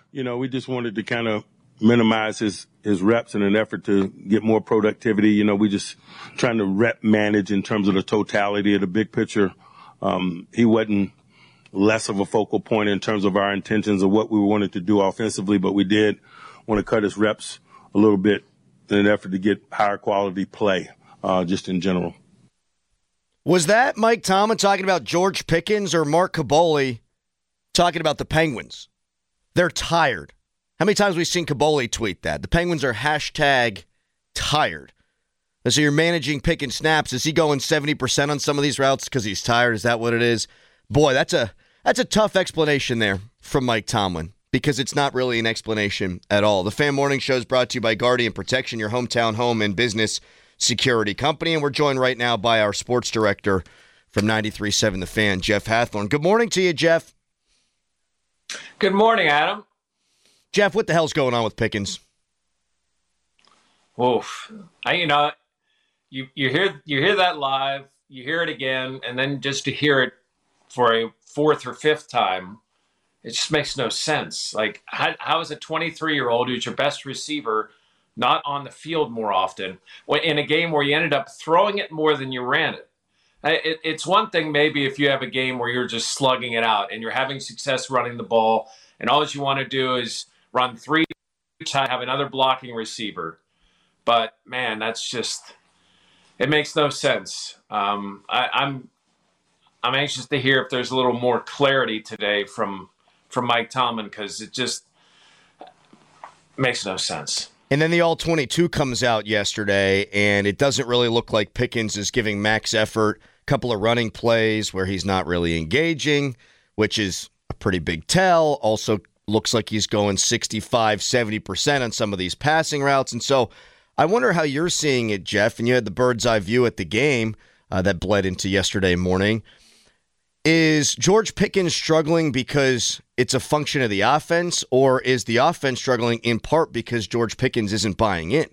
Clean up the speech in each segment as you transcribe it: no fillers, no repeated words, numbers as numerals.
We just wanted to kind of minimize his reps in an effort to get more productivity. We just trying to rep manage in terms of the totality of the big picture. He wasn't less of a focal point in terms of our intentions of what we wanted to do offensively, but we did want to cut his reps a little bit in an effort to get higher quality play, just in general. Was that Mike Tomlin talking about George Pickens or Mark Kaboly talking about the Penguins? They're tired. How many times have we seen Kaboly tweet that? The Penguins are #tired. So you're managing Pickens snaps. Is he going 70% on some of these routes because he's tired? Is that what it is? Boy, that's a tough explanation there from Mike Tomlin, because it's not really an explanation at all. The Fan Morning Show is brought to you by Guardian Protection, your hometown home and business security company. And we're joined right now by our sports director from 93.7 The Fan, Jeff Hathhorn. Good morning to you, Jeff. Good morning, Adam. Jeff, what the hell's going on with Pickens? Oof. You hear that live, you hear it again, and then just to hear it for a fourth or fifth time, it just makes no sense. Like, how is a 23-year-old who's your best receiver not on the field more often in a game where you ended up throwing it more than you ran it? It's one thing maybe if you have a game where you're just slugging it out and you're having success running the ball, and all you want to do is run 3 times, have another blocking receiver. But, man, that's just – it makes no sense. I'm anxious to hear if there's a little more clarity today from Mike Tomlin, because it just makes no sense. And then the All-22 comes out yesterday, and it doesn't really look like Pickens is giving max effort. A couple of running plays where he's not really engaging, which is a pretty big tell. Also looks like he's going 65, 70% on some of these passing routes. And so I wonder how you're seeing it, Jeff, and you had the bird's eye view at the game that bled into yesterday morning. Is George Pickens struggling because it's a function of the offense, or is the offense struggling in part because George Pickens isn't buying in?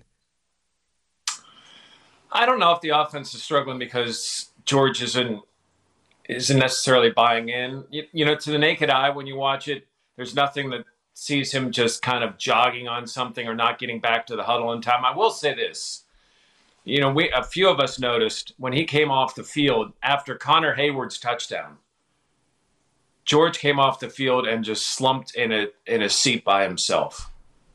I don't know if the offense is struggling because George isn't necessarily buying in. To the naked eye, when you watch it, there's nothing that sees him just kind of jogging on something or not getting back to the huddle in time. I will say this. A few of us noticed when he came off the field after Connor Hayward's touchdown, George came off the field and just slumped in a seat by himself.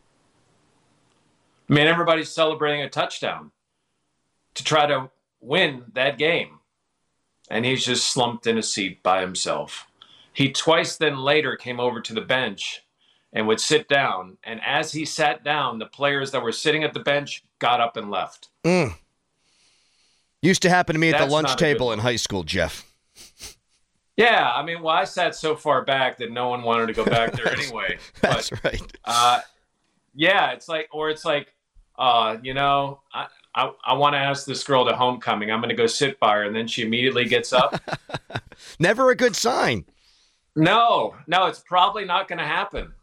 I mean, everybody's celebrating a touchdown to try to win that game, and he's just slumped in a seat by himself. He twice then later came over to the bench and would sit down, and as he sat down, the players that were sitting at the bench got up and left. Used to happen to me at the lunch table in high school, Jeff. Yeah, I mean, I sat so far back that no one wanted to go back there anyway. That's right. Yeah, it's like, I want to ask this girl to homecoming. I'm going to go sit by her, and then she immediately gets up. Never a good sign. No, it's probably not going to happen.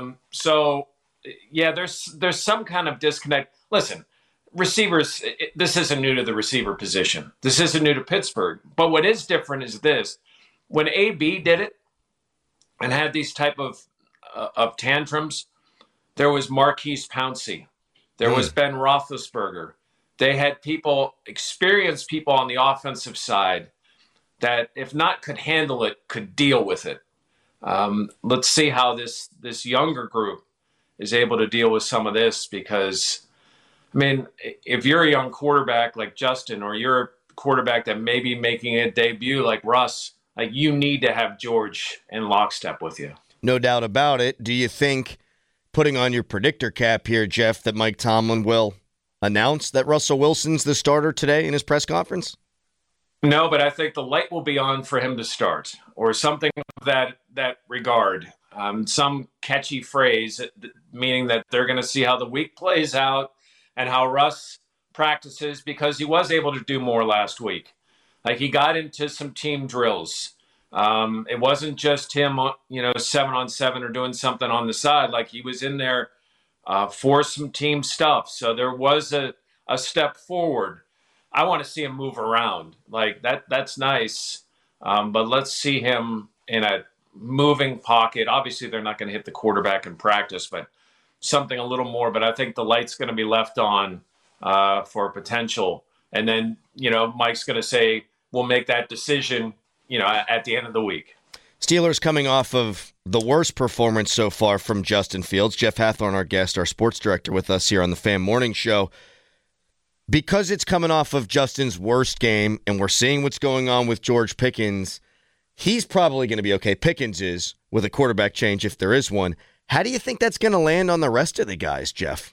There's some kind of disconnect. Listen, receivers, this isn't new to the receiver position. This isn't new to Pittsburgh. But what is different is this. When AB did it and had these type of tantrums, there was Marquise Pouncey. There was Ben Roethlisberger. They had experienced people on the offensive side that, if not could handle it, could deal with it. Let's see how this younger group is able to deal with some of this, because, I mean, if you're a young quarterback like Justin, or you're a quarterback that may be making a debut like Russ, like, you need to have George in lockstep with you. No doubt about it. Do you think, putting on your predictor cap here, Jeff, that Mike Tomlin will announce that Russell Wilson's the starter today in his press conference? No, but I think the light will be on for him to start, or something of that regard. Some catchy phrase, meaning that they're going to see how the week plays out and how Russ practices, because he was able to do more last week. Like, he got into some team drills. It wasn't just him, 7-on-7 or doing something on the side. Like, he was in there for some team stuff. So there was a step forward. I want to see him move around. Like, that's nice. But let's see him in a moving pocket. Obviously, they're not going to hit the quarterback in practice, but something a little more. But I think the light's going to be left on for potential. And then, Mike's going to say, we'll make that decision, at the end of the week. Steelers coming off of the worst performance so far from Justin Fields. Jeff Hathorn, our guest, our sports director, with us here on the Fan Morning Show. Because it's coming off of Justin's worst game, and we're seeing what's going on with George Pickens, he's probably going to be okay. Pickens is, with a quarterback change if there is one. How do you think that's going to land on the rest of the guys, Jeff?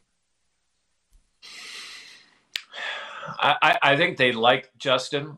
I think they like Justin,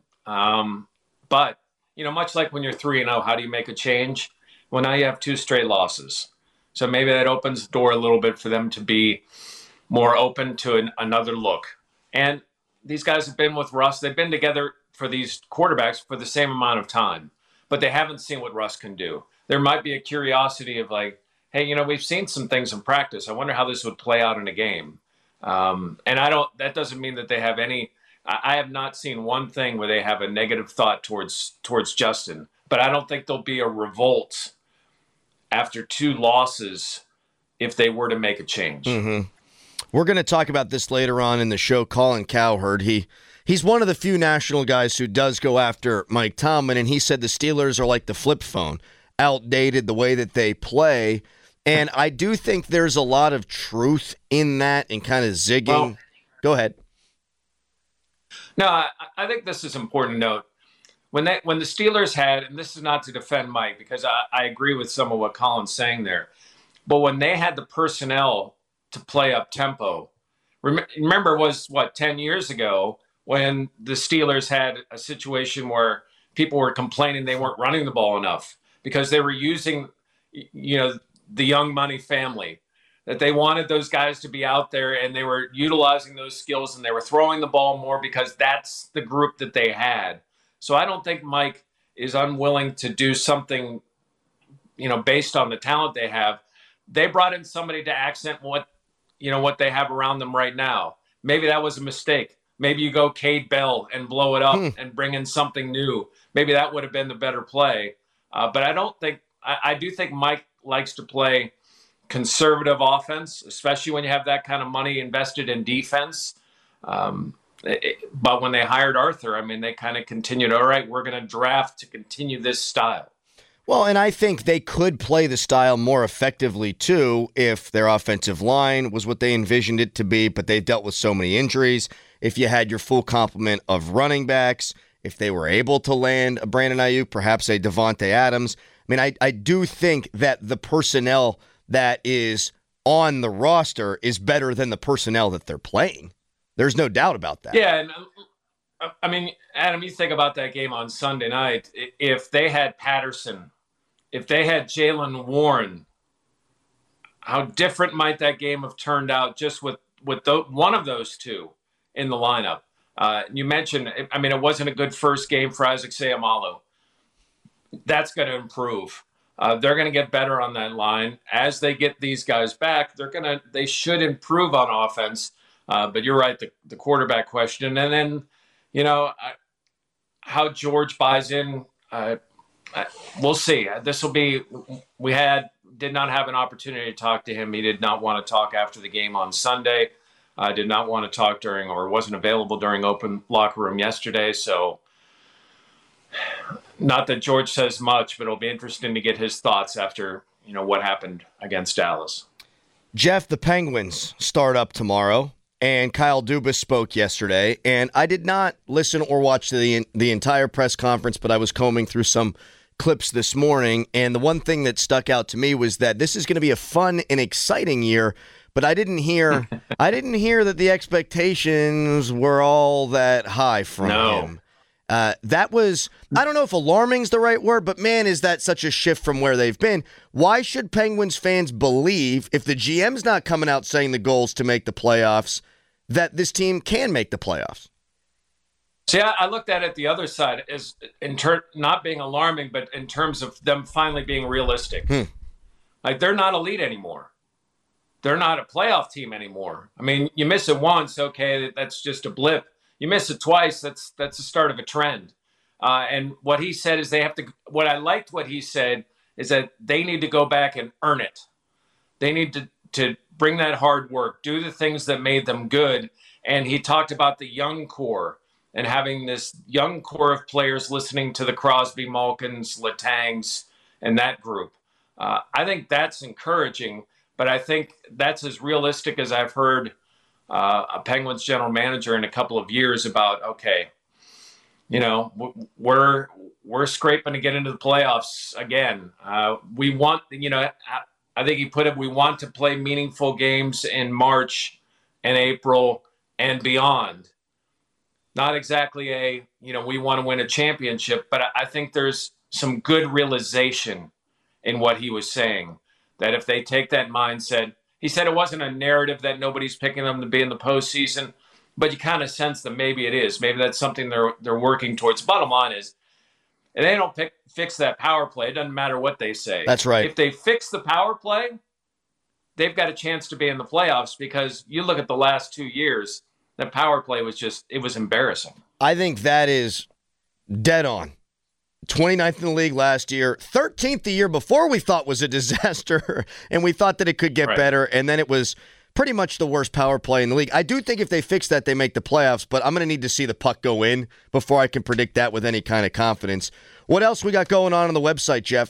but much like when you're 3-0, how do you make a change? Well, now you have 2 straight losses, so maybe that opens the door a little bit for them to be more open to another look. And these guys have been with Russ; they've been together for these quarterbacks for the same amount of time, but they haven't seen what Russ can do. There might be a curiosity of like, hey, we've seen some things in practice. I wonder how this would play out in a game. And that doesn't mean that they have any, I have not seen one thing where they have a negative thought towards Justin, but I don't think there'll be a revolt after 2 losses if they were to make a change. Mm-hmm. We're going to talk about this later on in the show. Colin Cowherd, he's one of the few national guys who does go after Mike Tomlin, and he said the Steelers are like the flip phone, outdated the way that they play. And I do think there's a lot of truth in that and kind of zigging. Well, go ahead. No, I think this is important to note. When the Steelers had, and this is not to defend Mike, because I agree with some of what Colin's saying there, but when they had the personnel to play up tempo, remember it was, 10 years ago when the Steelers had a situation where people were complaining they weren't running the ball enough because they were using, the young money family, that they wanted those guys to be out there and they were utilizing those skills and they were throwing the ball more because that's the group that they had. So I don't think Mike is unwilling to do something, based on the talent they have. They brought in somebody to accent what they have around them right now. Maybe that was a mistake. Maybe you go Cade Bell and blow it up and bring in something new. Maybe that would have been the better play. But I do think Mike likes to play conservative offense, especially when you have that kind of money invested in defense. But when they hired Arthur, they kind of continued, all right, we're going to draft to continue this style. Well, and I think they could play the style more effectively, too, if their offensive line was what they envisioned it to be, but they've dealt with so many injuries. If you had your full complement of running backs, if they were able to land a Brandon Ayuk, perhaps a Devontae Adams. I do think that the personnel that is on the roster is better than the personnel that they're playing. There's no doubt about that. Yeah, and Adam, you think about that game on Sunday night. If they had Patterson, if they had Jaylen Warren, how different might that game have turned out just with one of those two in the lineup? You mentioned, it wasn't a good first game for Isaac Seumalo. That's going to improve. They're going to get better on that line as they get these guys back. They should improve on offense. But you're right, the quarterback question, and then how George buys in. We'll see. We did not have an opportunity to talk to him. He did not want to talk after the game on Sunday. Did not want to talk during, or wasn't available during open locker room yesterday. So. Not that George says much, but it'll be interesting to get his thoughts after, what happened against Dallas. Jeff, the Penguins start up tomorrow, and Kyle Dubas spoke yesterday, and I did not listen or watch the entire press conference, but I was combing through some clips this morning, and the one thing that stuck out to me was that this is going to be a fun and exciting year, but I didn't hear that the expectations were all that high from him. That was, I don't know if alarming's the right word, but man, is that such a shift from where they've been. Why should Penguins fans believe, if the GM's not coming out saying the goal's to make the playoffs, that this team can make the playoffs? See, I looked at it the other side as not being alarming, but in terms of them finally being realistic. Like, they're not elite anymore. They're not a playoff team anymore. You miss it once, okay, that's just a blip. You miss it twice, that's the start of a trend. And what he said is they have to – what I liked what he said is that they need to go back and earn it. They need to bring that hard work, do the things that made them good. And he talked about the young core and having this young core of players listening to the Crosby, Malkins, Letangs, and that group. I think that's encouraging, but I think that's as realistic as I've heard a Penguins general manager in a couple of years about, okay, you know, we're scraping to get into the playoffs again. We want, you know, I think he put it, we want to play meaningful games in March and April and beyond. Not exactly we want to win a championship, but I think there's some good realization in what he was saying, that if they take that mindset, he said it wasn't a narrative that nobody's picking them to be in the postseason, but you kind of sense that maybe it is. Maybe that's something they're working towards. Bottom line is, if they don't fix that power play, it doesn't matter what they say. That's right. If they fix the power play, they've got a chance to be in the playoffs, because you look at the last 2 years, that power play was it was embarrassing. I think that is dead on. 29th in the league last year, 13th the year before we thought was a disaster, and we thought that it could get better, and then it was pretty much the worst power play in the league. I do think if they fix that, they make the playoffs, but I'm going to need to see the puck go in before I can predict that with any kind of confidence. What else we got going on the website, Jeff?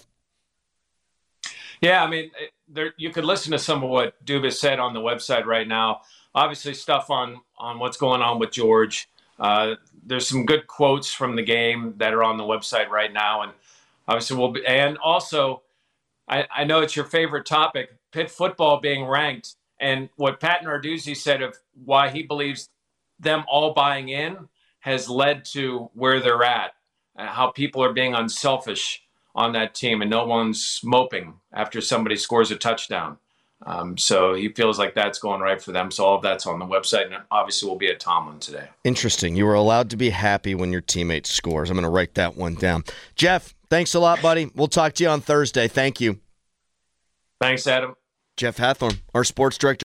Yeah, I mean, you could listen to some of what Dubas said on the website right now. Obviously, stuff on what's going on with George. There's some good quotes from the game that are on the website right now, and obviously and also, I know it's your favorite topic, Pitt football being ranked, and what Pat Narduzzi said of why he believes them all buying in has led to where they're at, how people are being unselfish on that team, and no one's moping after somebody scores a touchdown. So he feels like that's going right for them. So all of that's on the website, and obviously we'll be at Tomlin today. Interesting. You were allowed to be happy when your teammate scores. I'm going to write that one down. Jeff, thanks a lot, buddy. We'll talk to you on Thursday. Thank you. Thanks, Adam. Jeff Hathhorn, our sports director.